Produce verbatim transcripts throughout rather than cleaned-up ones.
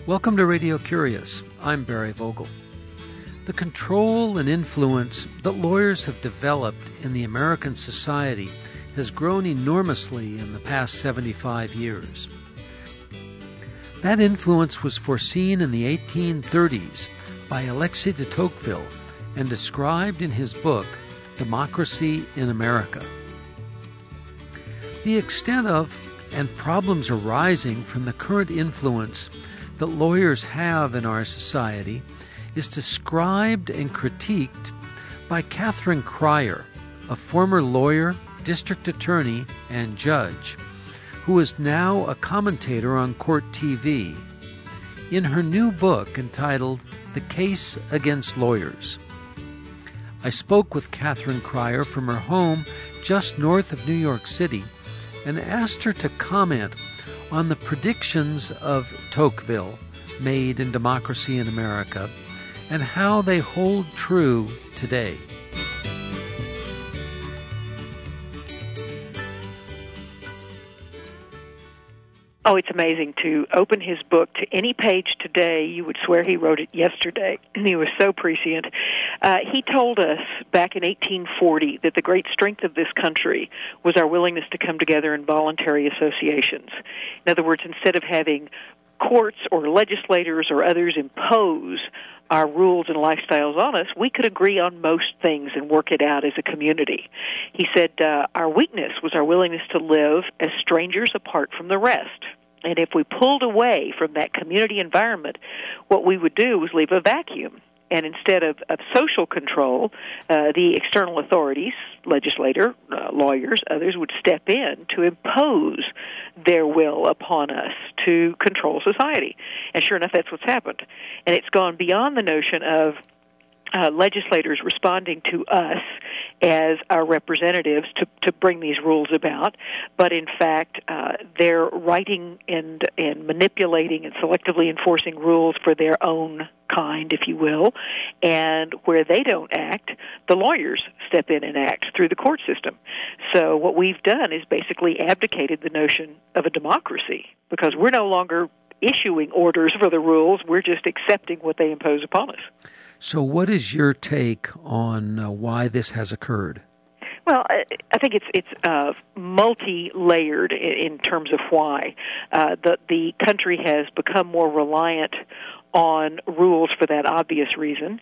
Welcome to Radio Curious. I'm Barry Vogel. The control and influence that lawyers have developed in the American society has grown enormously in the past seventy-five years. That influence was foreseen in the eighteen thirties by Alexis de Tocqueville and described in his book, Democracy in America. The extent of and problems arising from the current influence that lawyers have in our society is described and critiqued by Catherine Cryer, a former lawyer, district attorney, and judge, who is now a commentator on Court T V, in her new book entitled The Case Against Lawyers. I spoke with Catherine Cryer from her home just north of New York City and asked her to comment on the predictions of Tocqueville made in Democracy in America and how they hold true today. Oh, it's amazing to open his book to any page today. You would swear he wrote it yesterday. He was so prescient. Uh, he told us back in eighteen forty that the great strength of this country was our willingness to come together in voluntary associations. In other words, instead of having courts or legislators or others impose our rules and lifestyles on us, we could agree on most things and work it out as a community. He said uh, our weakness was our willingness to live as strangers apart from the rest. And if we pulled away from that community environment, what we would do was leave a vacuum. And instead of, of social control, uh, the external authorities, legislator, uh, lawyers, others would step in to impose their will upon us to control society. And sure enough, that's what's happened. And it's gone beyond the notion of uh, legislators responding to us as our representatives to, to bring these rules about, but in fact, uh, they're writing and, and manipulating and selectively enforcing rules for their own kind, if you will, and where they don't act, the lawyers step in and act through the court system. So what we've done is basically abdicated the notion of a democracy, because we're no longer issuing orders for the rules, we're just accepting what they impose upon us. So what is your take on uh, why this has occurred? Well, I, I think it's it's uh, multi-layered in, in terms of why. Uh, the, the country has become more reliant on rules for that obvious reason.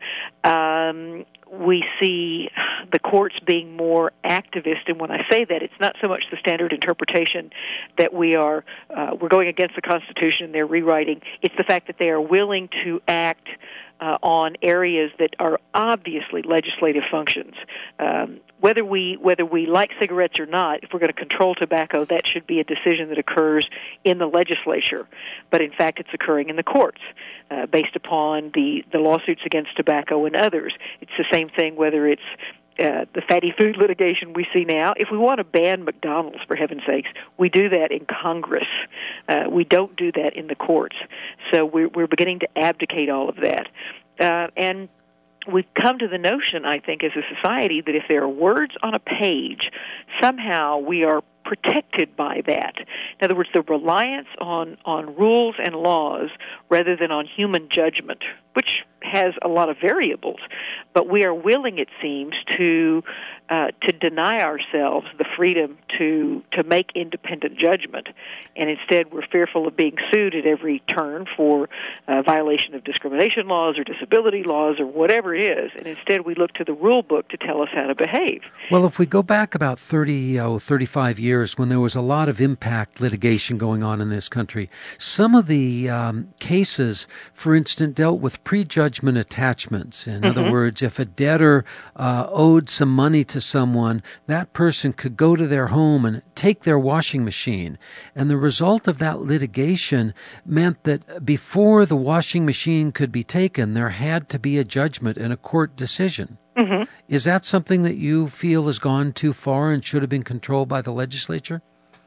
Um, we see the courts being more activist, and when I say that, it's not so much the standard interpretation that we are uh, we're going against the Constitution and they're rewriting. It's the fact that they are willing to act uh, on areas that are obviously legislative functions. Um, whether we whether we like cigarettes or not, if we're going to control tobacco, that should be a decision that occurs in the legislature. But in fact, it's occurring in the courts uh, based upon the, the lawsuits against tobacco and others. It's the same thing whether it's uh, the fatty food litigation we see now. If we want to ban McDonald's, for heaven's sakes, we do that in Congress. Uh, we don't do that in the courts. So we're, we're beginning to abdicate all of that. Uh, and we've come to the notion, I think, as a society, that if there are words on a page, somehow we are protected by that. In other words, the reliance on, on rules and laws rather than on human judgment, which has a lot of variables, but we are willing, it seems, to uh, to deny ourselves the freedom to to make independent judgment, and instead we're fearful of being sued at every turn for uh, violation of discrimination laws or disability laws or whatever it is, and instead we look to the rule book to tell us how to behave. Well, if we go back about thirty, oh, thirty-five years when there was a lot of impact litigation going on in this country, some of the um, cases, for instance, dealt with prejudgment attachments. In mm-hmm. other words, if a debtor uh, owed some money to someone, that person could go to their home and take their washing machine. And the result of that litigation meant that before the washing machine could be taken, there had to be a judgment and a court decision. Mm-hmm. Is that something that you feel has gone too far and should have been controlled by the legislature?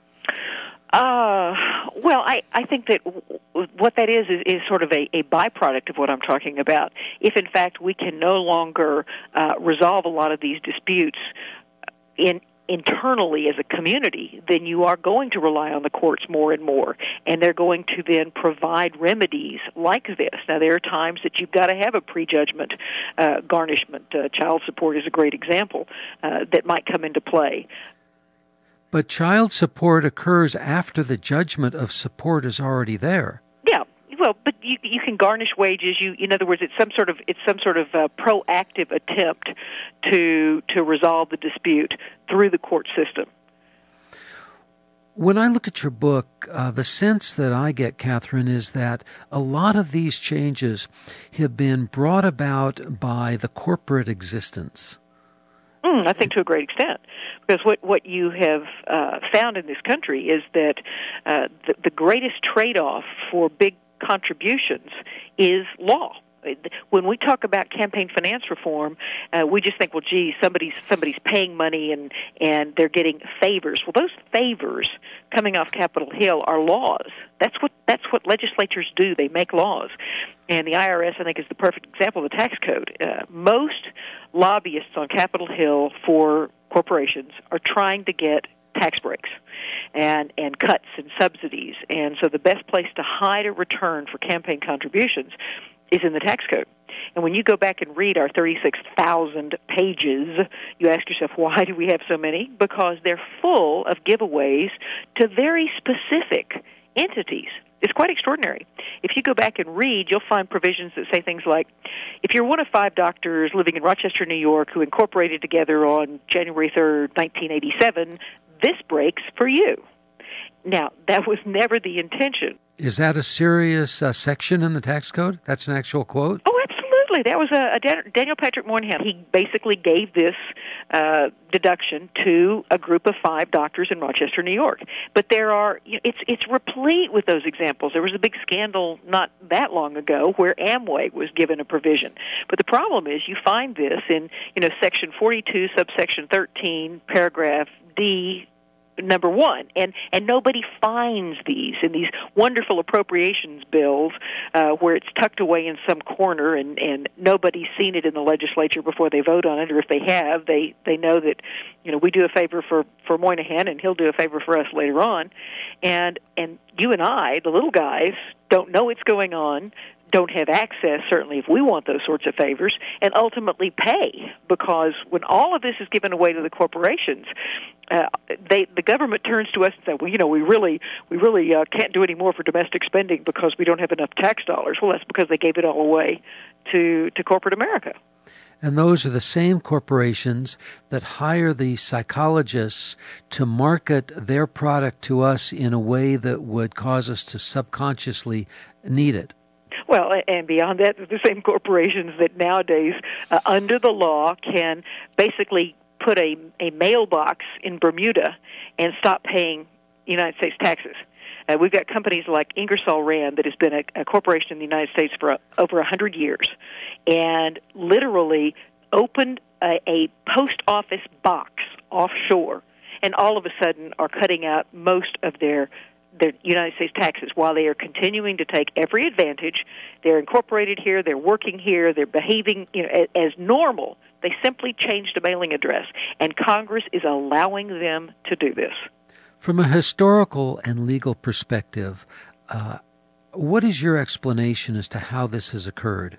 Uh, well, I, I think that w- what that is, is is sort of a, a byproduct of what I'm talking about. If, in fact, we can no longer uh, resolve a lot of these disputes in internally as a community, then you are going to rely on the courts more and more, and they're going to then provide remedies like this. Now, there are times that you've got to have a prejudgment uh, garnishment. Uh, child support is a great example uh, that might come into play. But child support occurs after the judgment of support is already there. Yeah. Well, but you you can garnish wages. You, in other words, it's some sort of it's some sort of uh, proactive attempt to to resolve the dispute through the court system. When I look at your book, uh, the sense that I get, Catherine, is that a lot of these changes have been brought about by the corporate existence. Mm, I think to a great extent, because what, what you have uh, found in this country is that uh, the, the greatest trade-off for big contributions is law. When we talk about campaign finance reform, uh, we just think, well, gee, somebody's somebody's paying money and and they're getting favors. Well, those favors coming off Capitol Hill are laws. That's what that's what legislatures do. They make laws, and the I R S, I think, is the perfect example of the tax code. Uh, most lobbyists on Capitol Hill for corporations are trying to get tax breaks and and cuts and subsidies, and so the best place to hide a return for campaign contributions is in the tax code. And when you go back and read our thirty-six thousand pages, you ask yourself, why do we have so many? Because they're full of giveaways to very specific entities. It's quite extraordinary. If you go back and read, you'll find provisions that say things like, if you're one of five doctors living in Rochester, New York, who incorporated together on January third, nineteen eighty-seven, this breaks for you. Now, that was never the intention. Is that a serious uh, section in the tax code? That's an actual quote? Oh, absolutely. That was a, a Dan- Daniel Patrick Moynihan. He basically gave this uh, deduction to a group of five doctors in Rochester, New York. But there are, you know, it's it's replete with those examples. There was a big scandal not that long ago where Amway was given a provision. But the problem is you find this in, you know, Section forty-two, subsection thirteen, paragraph D, number one, and and nobody finds these in these wonderful appropriations bills uh, where it's tucked away in some corner and and nobody's seen it in the legislature before they vote on it, or if they have, they they know that, you know, we do a favor for for Moynihan and he'll do a favor for us later on, and and you and I, the little guys, don't know what's going on, don't have access, certainly if we want those sorts of favors, and ultimately pay, because when all of this is given away to the corporations, uh, they, the government turns to us and says, well, you know, we really we really uh, can't do any more for domestic spending because we don't have enough tax dollars. Well, that's because they gave it all away to, to corporate America. And those are the same corporations that hire the psychologists to market their product to us in a way that would cause us to subconsciously need it. Well, and beyond that, the same corporations that nowadays, uh, under the law, can basically put a, a mailbox in Bermuda and stop paying United States taxes. Uh, we've got companies like Ingersoll Rand that has been a, a corporation in the United States for a, over one hundred years, and literally opened a, a post office box offshore, and all of a sudden are cutting out most of their their United States taxes while they are continuing to take every advantage. They're incorporated here, they're working here, they're behaving, you know, as normal. They simply changed a mailing address, and Congress is allowing them to do this. From a historical and legal perspective, uh, what is your explanation as to how this has occurred?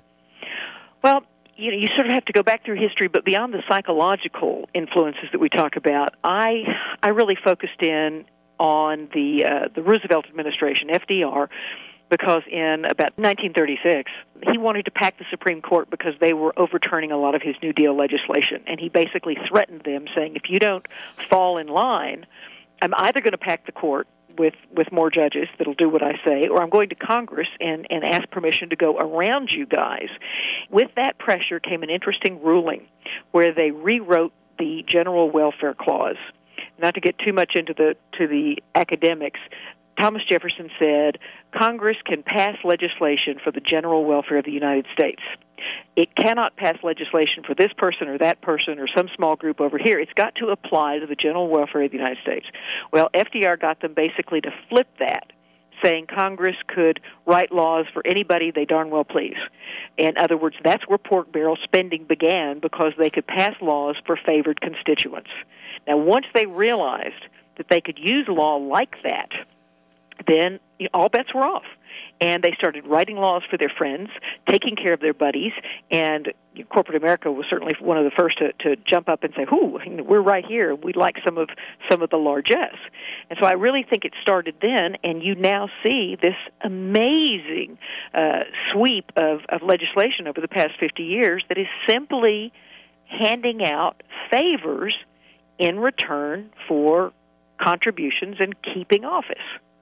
Well, you know, you sort of have to go back through history, but beyond the psychological influences that we talk about, I I really focused in on the uh, the Roosevelt administration, F D R, because in about nineteen thirty-six, he wanted to pack the Supreme Court because they were overturning a lot of his New Deal legislation, and he basically threatened them, saying, if you don't fall in line, I'm either going to pack the court with, with more judges that'll do what I say, or I'm going to Congress and, and ask permission to go around you guys. With that pressure came an interesting ruling where they rewrote the General Welfare Clause. Not to get too much into the to the academics, Thomas Jefferson said, Congress can pass legislation for the general welfare of the United States. It cannot pass legislation for this person or that person or some small group over here. It's got to apply to the general welfare of the United States. Well, F D R got them basically to flip that, saying Congress could write laws for anybody they darn well please. In other words, that's where pork barrel spending began, because they could pass laws for favored constituents. Now, once they realized that they could use law like that, then you know, all bets were off. And they started writing laws for their friends, taking care of their buddies, and corporate America was certainly one of the first to, to jump up and say, "Ooh, we're right here. We'd like some of some of the largesse." And so I really think it started then, and you now see this amazing uh, sweep of, of legislation over the past fifty years that is simply handing out favors in return for contributions and keeping office.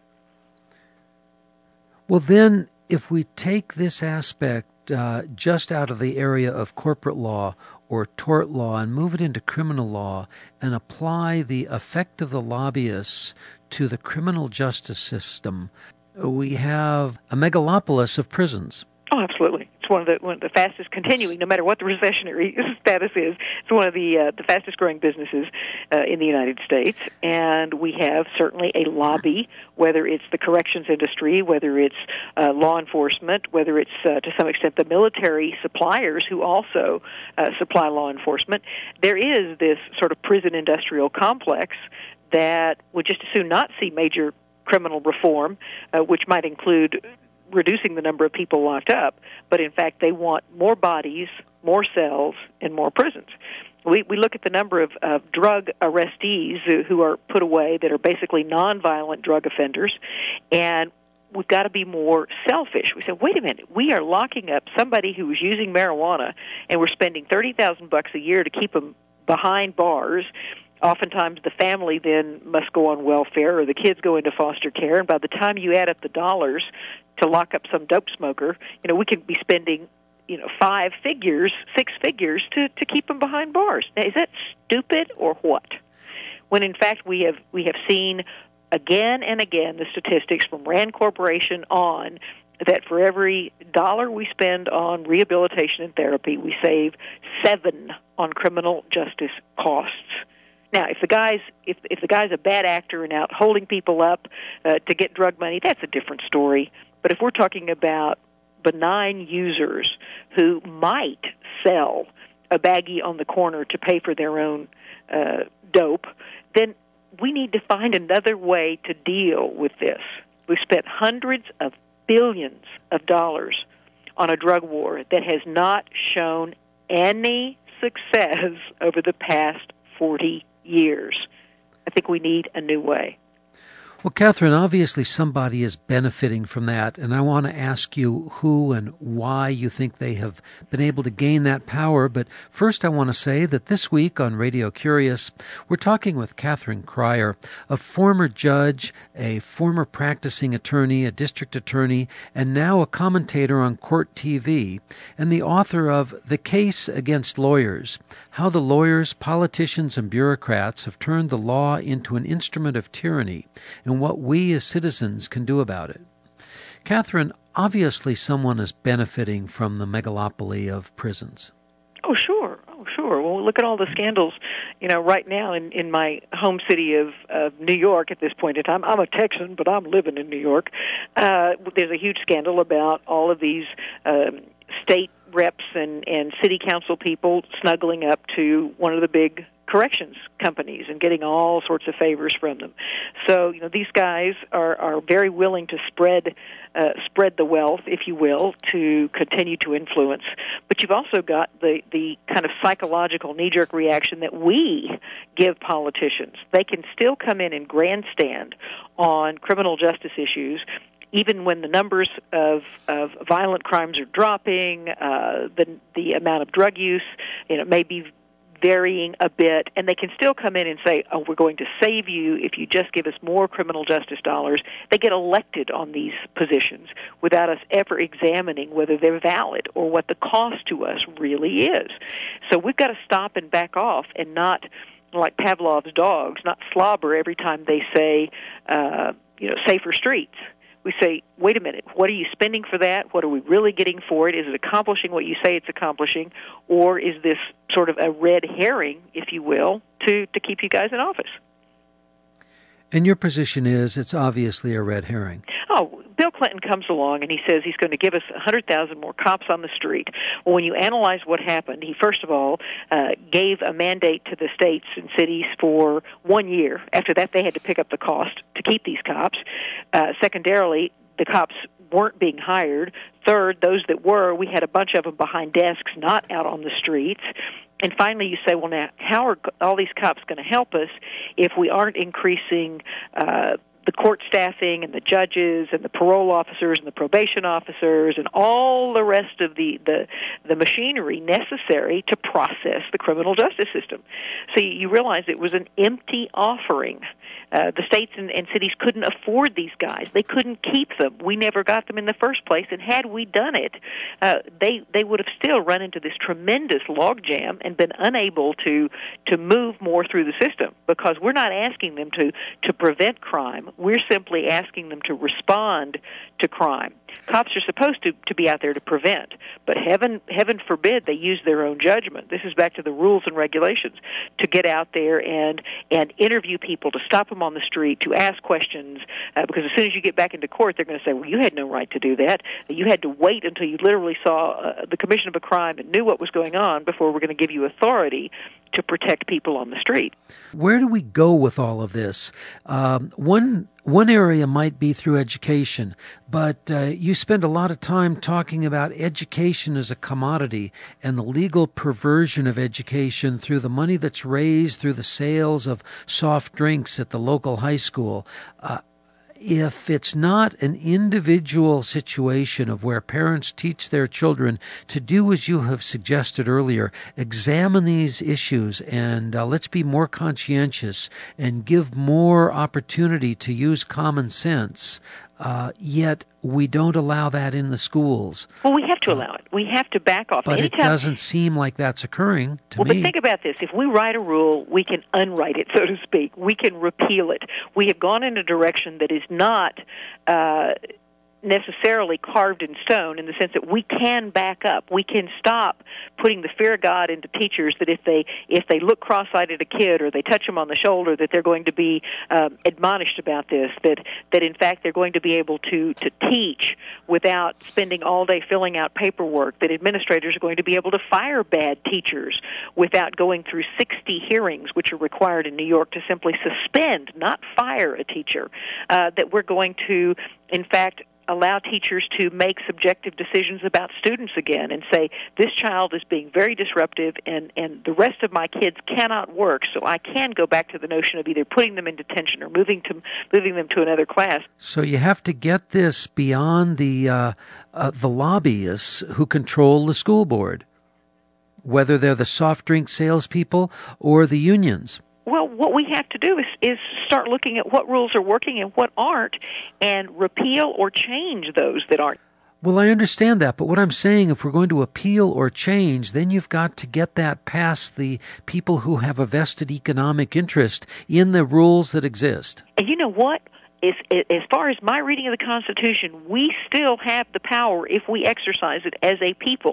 Well, then, if we take this aspect uh, just out of the area of corporate law or tort law and move it into criminal law and apply the effect of the lobbyists to the criminal justice system, we have a megalopolis of prisons. Oh, absolutely. It's one of the one of the fastest continuing, no matter what the recessionary status is. It's one of the uh, the fastest growing businesses uh, in the United States, and we have certainly a lobby, whether it's the corrections industry, whether it's uh, law enforcement, whether it's uh, to some extent the military suppliers who also uh, supply law enforcement. There is this sort of prison industrial complex that would just as soon not see major criminal reform, uh, which might include reducing the number of people locked up, but in fact they want more bodies, more cells, and more prisons. We we look at the number of, of drug arrestees who, who are put away that are basically nonviolent drug offenders, and we've got to be more selfish. We say, wait a minute, we are locking up somebody who was using marijuana, and we're spending thirty thousand bucks a year to keep them behind bars. Oftentimes the family then must go on welfare, or the kids go into foster care, and by the time you add up the dollars to lock up some dope smoker, you know, we could be spending, you know, five figures, six figures to, to keep them behind bars. Now, is that stupid or what? When in fact we have we have seen again and again the statistics from Rand Corporation on that for every dollar we spend on rehabilitation and therapy, we save seven on criminal justice costs. Now, if the guy's if if the guy's a bad actor and out holding people up uh, to get drug money, that's a different story. But if we're talking about benign users who might sell a baggie on the corner to pay for their own uh, dope, then we need to find another way to deal with this. We've spent hundreds of billions of dollars on a drug war that has not shown any success over the past forty years. I think we need a new way. Well, Catherine, obviously somebody is benefiting from that, and I want to ask you who and why you think they have been able to gain that power. But first I want to say that this week on Radio Curious, we're talking with Catherine Cryer, a former judge, a former practicing attorney, a district attorney, and now a commentator on Court T V, and the author of The Case Against Lawyers, How the Lawyers, Politicians, and Bureaucrats Have Turned the Law into an Instrument of Tyranny, and what we as citizens can do about it. Catherine, obviously someone is benefiting from the megalopoly of prisons. Oh, sure. Oh, sure. Well, look at all the scandals, you know, right now in, in my home city of, of New York at this point in time. I'm a Texan, but I'm living in New York. Uh, there's a huge scandal about all of these um, state reps and, and city council people snuggling up to one of the big corrections companies and getting all sorts of favors from them. So, you know, these guys are, are very willing to spread uh, spread the wealth, if you will, to continue to influence. But you've also got the, the kind of psychological knee-jerk reaction that we give politicians. They can still come in and grandstand on criminal justice issues even when the numbers of, of violent crimes are dropping, uh, the the amount of drug use, you know, may be varying a bit, and they can still come in and say, oh, we're going to save you if you just give us more criminal justice dollars. They get elected on these positions without us ever examining whether they're valid or what the cost to us really is. So we've got to stop and back off and not, like Pavlov's dogs, not slobber every time they say, uh, you know, safer streets. We say, wait a minute, what are you spending for that? What are we really getting for it? Is it accomplishing what you say it's accomplishing? Or is this sort of a red herring, if you will, to, to keep you guys in office? And your position is it's obviously a red herring. Oh, Bill Clinton comes along and he says he's going to give us one hundred thousand more cops on the street. Well, when you analyze what happened, he first of all uh, gave a mandate to the states and cities for one year. After that, they had to pick up the cost to keep these cops. Uh, secondarily, the cops weren't being hired. Third, those that were, we had a bunch of them behind desks, not out on the streets. And finally, you say, well, now, how are all these cops going to help us if we aren't increasing uh, the court staffing and the judges and the parole officers and the probation officers and all the rest of the, the, the machinery necessary to process the criminal justice system? So you realize it was an empty offering. Uh, the states and, and cities couldn't afford these guys. They couldn't keep them. We never got them in the first place, and had we done it, uh, they they would have still run into this tremendous logjam and been unable to to move more through the system, because we're not asking them to, to prevent crime. We're simply asking them to respond to crime. Cops are supposed to, to be out there to prevent, but heaven heaven forbid they use their own judgment. This is back to the rules and regulations, to get out there and, and interview people, to stop them on the street, to ask questions, uh, because as soon as you get back into court, they're going to say, well, you had no right to do that. You had to wait until you literally saw uh, the commission of a crime and knew what was going on before we're going to give you authority to protect people on the street. Where do we go with all of this? Um, one one area might be through education, but uh, you spend a lot of time talking about education as a commodity and the legal perversion of education through the money that's raised through the sales of soft drinks at the local high school. Uh, If it's not an individual situation of where parents teach their children to do as you have suggested earlier, examine these issues and uh, let's be more conscientious and give more opportunity to use common sense, uh, yet we don't allow that in the schools. Well, we have to allow it. We have to back off. But Anytime, it doesn't seem like that's occurring to well, me. But think about this. If we write a rule, we can unwrite it, so to speak. We can repeal it. We have gone in a direction that is not uh, necessarily carved in stone, in the sense that we can back up. We can stop putting the fear of God into teachers, that if they if they look cross-eyed at a kid or they touch them on the shoulder, that they're going to be um, admonished about this, that that in fact they're going to be able to, to teach without spending all day filling out paperwork, that administrators are going to be able to fire bad teachers without going through sixty hearings, which are required in New York to simply suspend, not fire a teacher, uh, that we're going to, in fact, allow teachers to make subjective decisions about students again and say, this child is being very disruptive and, and the rest of my kids cannot work, so I can go back to the notion of either putting them in detention or moving to moving them to another class. So you have to get this beyond the uh, uh, the lobbyists who control the school board, whether they're the soft drink salespeople or the unions. Well, what we have to do is, is start looking at what rules are working and what aren't, and repeal or change those that aren't. Well, I understand that, but what I'm saying, if we're going to appeal or change, then you've got to get that past the people who have a vested economic interest in the rules that exist. And you know what? As, as far as my reading of the Constitution, we still have the power, if we exercise it as a people,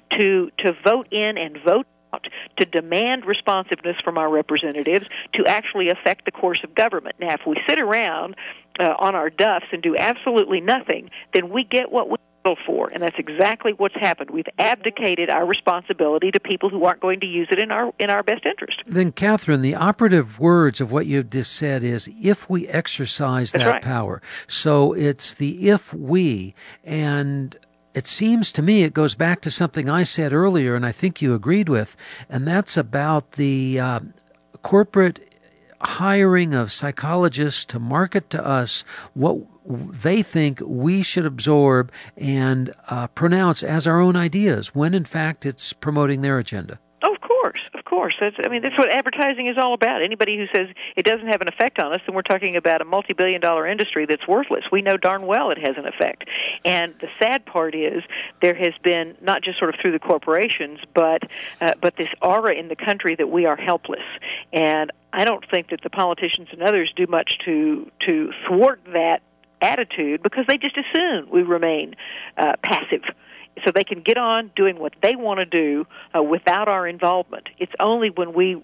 to to vote in and vote out, to demand responsiveness from our representatives, to actually affect the course of government. Now, if we sit around uh, on our duffs and do absolutely nothing, then we get what we vote for, and that's exactly what's happened. We've abdicated our responsibility to people who aren't going to use it in our in our best interest. Then, Catherine, the operative words of what you've just said is, if we exercise That's that right. power. So it's the if we, and it seems to me it goes back to something I said earlier, and I think you agreed with, and that's about the uh, corporate hiring of psychologists to market to us what they think we should absorb and uh, pronounce as our own ideas, when in fact it's promoting their agenda. Oh, of course, of course. That's, I mean, that's what advertising is all about. Anybody who says it doesn't have an effect on us, then we're talking about a multi-billion dollar industry that's worthless. We know darn well it has an effect. And the sad part is there has been, not just sort of through the corporations, but uh, but this aura in the country that we are helpless. And I don't think that the politicians and others do much to to thwart that attitude, because they just assume we remain uh, passive, so they can get on doing what they want to do uh, without our involvement. It's only when we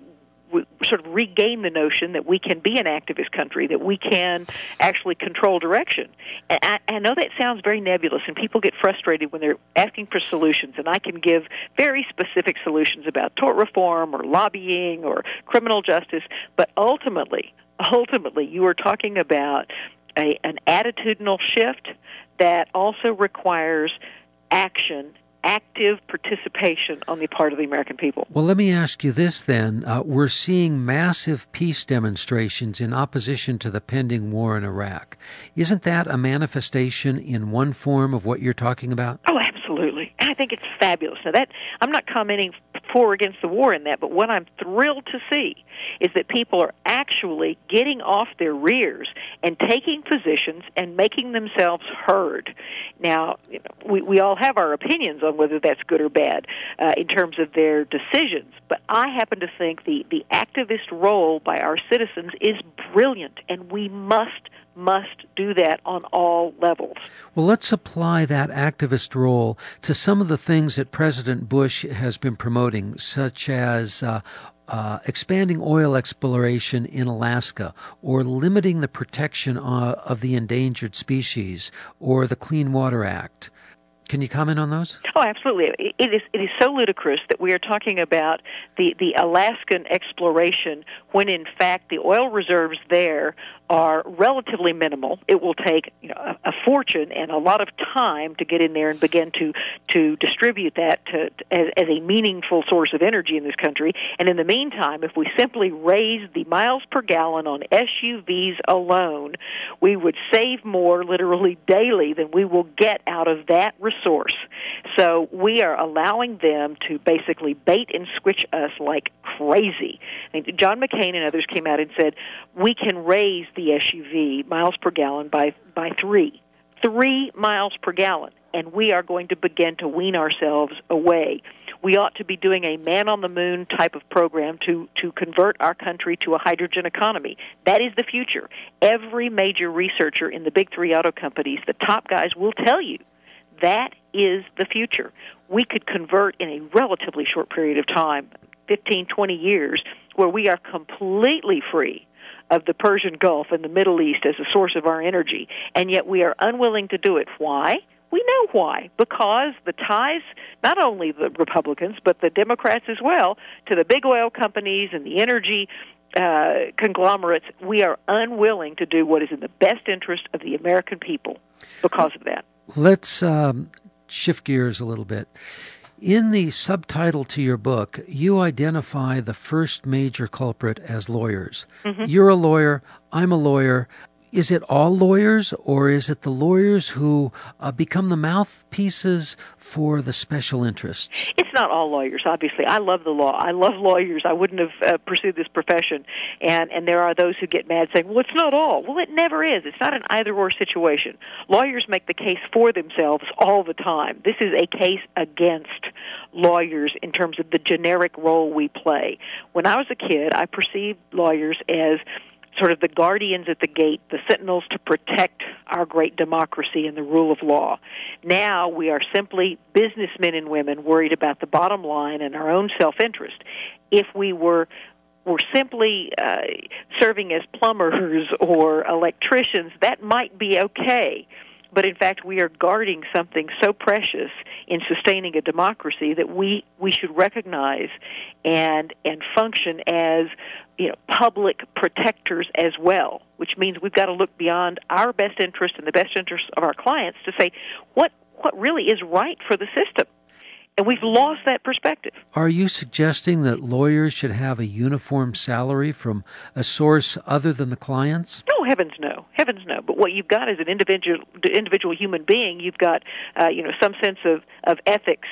we sort of regain the notion that we can be an activist country, that we can actually control direction. And I, I know that sounds very nebulous, and people get frustrated when they're asking for solutions, and I can give very specific solutions about tort reform or lobbying or criminal justice, but ultimately, ultimately, you are talking about a, an attitudinal shift that also requires action, active participation on the part of the American people. Well, let me ask you this then. Uh, we're seeing massive peace demonstrations in opposition to the pending war in Iraq. Isn't that a manifestation in one form of what you're talking about? Oh, absolutely. I think it's fabulous. Now, that I'm not commenting for or against the war in that, but what I'm thrilled to see is that people are actually getting off their rears and taking positions and making themselves heard. Now, you know, we, we all have our opinions on whether that's good or bad uh, in terms of their decisions, but I happen to think the, the activist role by our citizens is brilliant, and we must must do that on all levels. Well, let's apply that activist role to some of the things that President Bush has been promoting, such as uh, uh, expanding oil exploration in Alaska, or limiting the protection uh, of the endangered species, or the Clean Water Act. Can you comment on those? Oh, absolutely. It is it is so ludicrous that we are talking about the, the Alaskan exploration when, in fact, the oil reserves there are relatively minimal. It will take, you know, a, a fortune and a lot of time to get in there and begin to to distribute that to, to, as, as a meaningful source of energy in this country. And in the meantime, if we simply raise the miles per gallon on S U Vs alone, we would save more literally daily than we will get out of that resource. So we are allowing them to basically bait and switch us like crazy. I mean, John McCain and others came out and said, we can raise the S U V miles per gallon by, by three. Three miles per gallon. And we are going to begin to wean ourselves away. We ought to be doing a man-on-the-moon type of program to, to convert our country to a hydrogen economy. That is the future. Every major researcher in the big three auto companies, the top guys, will tell you that is the future. We could convert in a relatively short period of time, fifteen, twenty years, where we are completely free of the Persian Gulf and the Middle East as a source of our energy, and yet we are unwilling to do it. Why? We know why. Because the ties, not only the Republicans, but the Democrats as well, to the big oil companies and the energy uh, conglomerates, we are unwilling to do what is in the best interest of the American people because of that. Let's um, shift gears a little bit. In the subtitle to your book, you identify the first major culprit as lawyers. Mm-hmm. You're a lawyer. I'm a lawyer. Is it all lawyers, or is it the lawyers who uh, become the mouthpieces for the special interests? It's not all lawyers, obviously. I love the law. I love lawyers. I wouldn't have uh, pursued this profession. And, and there are those who get mad saying, well, it's not all. Well, it never is. It's not an either-or situation. Lawyers make the case for themselves all the time. This is a case against lawyers in terms of the generic role we play. When I was a kid, I perceived lawyers as sort of the guardians at the gate, the sentinels to protect our great democracy and the rule of law. Now we are simply businessmen and women worried about the bottom line and our own self-interest. If we were were simply uh, serving as plumbers or electricians, that might be okay. But in fact, we are guarding something so precious in sustaining a democracy that we, we should recognize and and function as, you know, public protectors as well, which means we've got to look beyond our best interest and the best interest of our clients to say what what really is right for the system. And we've lost that perspective. Are you suggesting that lawyers should have a uniform salary from a source other than the clients? No, heavens no. Heavens no. But what you've got is an individual individual human being. You've got, uh, you know, some sense of, of ethics,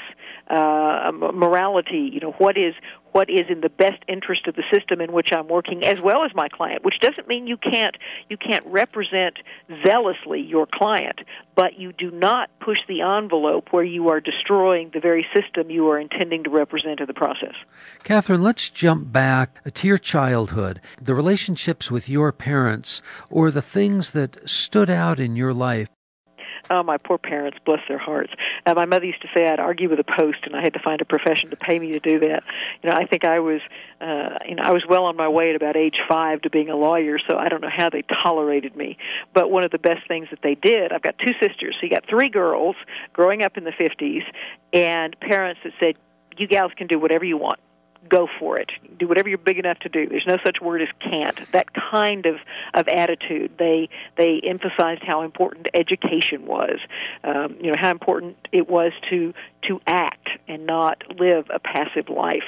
uh, morality, you know, what is what is in the best interest of the system in which I'm working, as well as my client, which doesn't mean you can't you can't represent zealously your client, but you do not push the envelope where you are destroying the very system you are intending to represent in the process. Catherine, let's jump back to your childhood, the relationships with your parents, or the things that stood out in your life. Oh, my poor parents, bless their hearts. Uh, my mother used to say I'd argue with a post, and I had to find a profession to pay me to do that. You know, I think I was, uh, you know, I was well on my way at about age five to being a lawyer, so I don't know how they tolerated me. But one of the best things that they did, I've got two sisters, so you got three girls growing up in the fifties, and parents that said, you gals can do whatever you want. Go for it. Do whatever you're big enough to do. There's no such word as can't. That kind of, of attitude. They they emphasized how important education was. Um, you know, how important it was to to act and not live a passive life.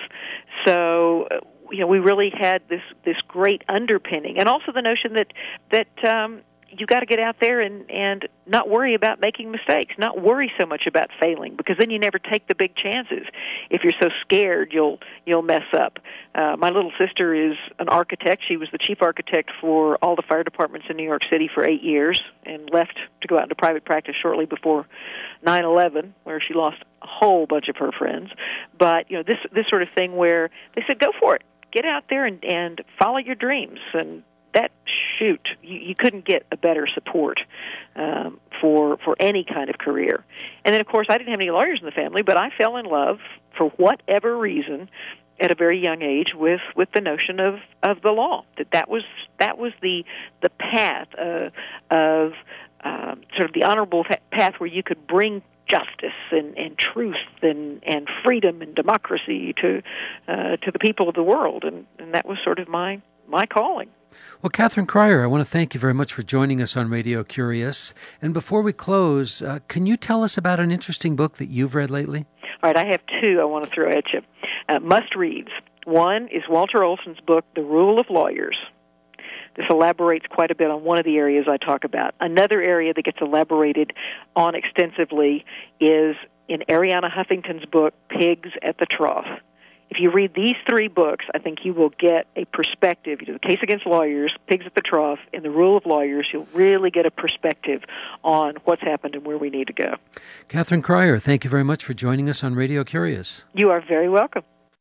So, you know, we really had this this great underpinning, and also the notion that that um, you got to get out there and and not worry about making mistakes, not worry so much about failing, because then you never take the big chances. If you're so scared, you'll you'll mess up. Uh, my little sister is an architect. She was the chief architect for all the fire departments in New York City for eight years and left to go out into private practice shortly before nine eleven, where she lost a whole bunch of her friends. But, you know, this this sort of thing where they said, go for it. Get out there and, and follow your dreams. And that, shoot, you, you couldn't get a better support um, for for any kind of career. And then, of course, I didn't have any lawyers in the family, but I fell in love, for whatever reason, at a very young age with, with the notion of, of the law. That that was that was the the path uh, of um, sort of the honorable path where you could bring justice and, and truth and, and freedom and democracy to uh, to the people of the world, and, and that was sort of my my calling. Well, Catherine Cryer, I want to thank you very much for joining us on Radio Curious. And before we close, uh, can you tell us about an interesting book that you've read lately? All right, I have two I want to throw at you. Uh, must-reads. One is Walter Olson's book, The Rule of Lawyers. This elaborates quite a bit on one of the areas I talk about. Another area that gets elaborated on extensively is in Arianna Huffington's book, Pigs at the Trough. If you read these three books, I think you will get a perspective. You know, The Case Against Lawyers, Pigs at the Trough, and The Rule of Lawyers. You'll really get a perspective on what's happened and where we need to go. Catherine Cryer, thank you very much for joining us on Radio Curious. You are very welcome.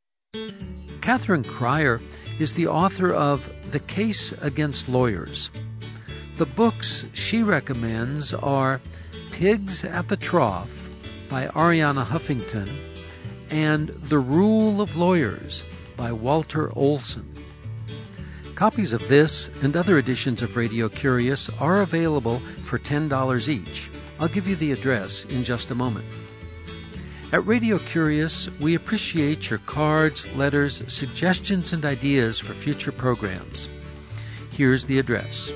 Catherine Cryer is the author of The Case Against Lawyers. The books she recommends are Pigs at the Trough by Arianna Huffington and The Rule of Lawyers by Walter Olson. Copies of this and other editions of Radio Curious are available for ten dollars each. I'll give you the address in just a moment. At Radio Curious, we appreciate your cards, letters, suggestions, and ideas for future programs. Here's the address.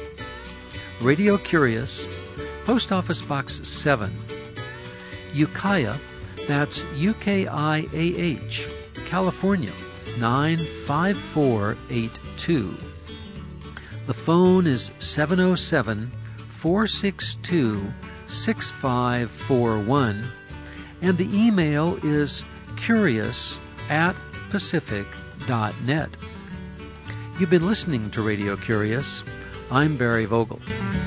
Radio Curious, Post Office Box seven, Ukiah, that's U K I A H, California, nine five four eight two. The phone is seven oh seven, four six two, six five four one, and the email is curious at pacific dot net. You've been listening to Radio Curious. I'm Barry Vogel.